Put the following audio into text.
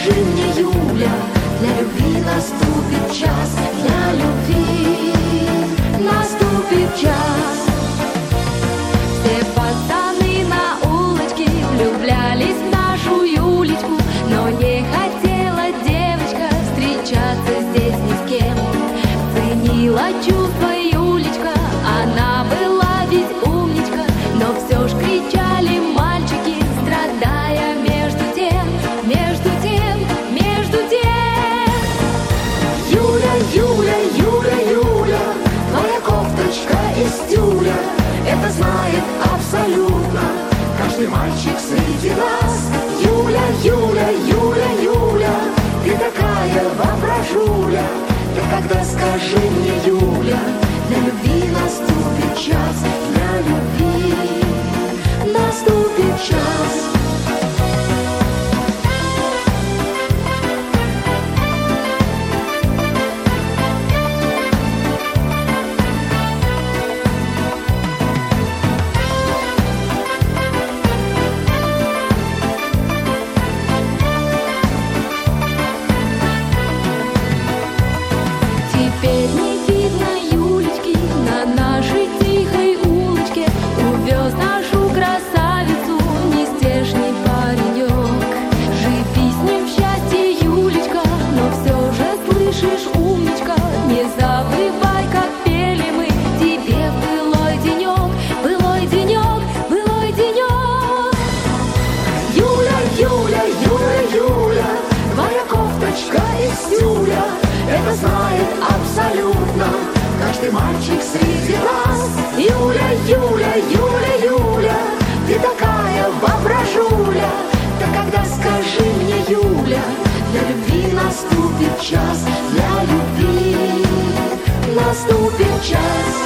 скажи мне, Юля, для любви наступит час, для любви наступит час. Все пацаны на улочке влюблялись в нашу Юлечку, но не хотела девочка встречаться здесь ни с кем. Ценила чувства Юлечка, она была ведь умничка, но все ж кричали мальчики, страдая между тем, между тем, между тем. Юля, Юля, Юля, Юля, твоя кофточка из тюля, это знает абсолютно каждый мальчик среди нас. Юля, Юля, Юля, Юля, ты такая воображуля. Да когда, скажи мне, Юля, для любви наступит час, для любви наступит час. Теперь не видно Юлечки на нашей тихой улочке. Увез нашу красавицу нездешний паренек. Живи с ним в счастье, Юлечка, но все же слышишь, умничка, не забывай, как пели мы тебе в былой денек, былой денек, былой денек. Юля, Юля, Юля, Юля, твоя кофточка из тюля, это знает абсолютно каждый мальчик среди нас. Юля, Юля, Юля, Юля, ты такая воображуля. Да когда, скажи мне, Юля, для любви наступит час, для любви наступит час.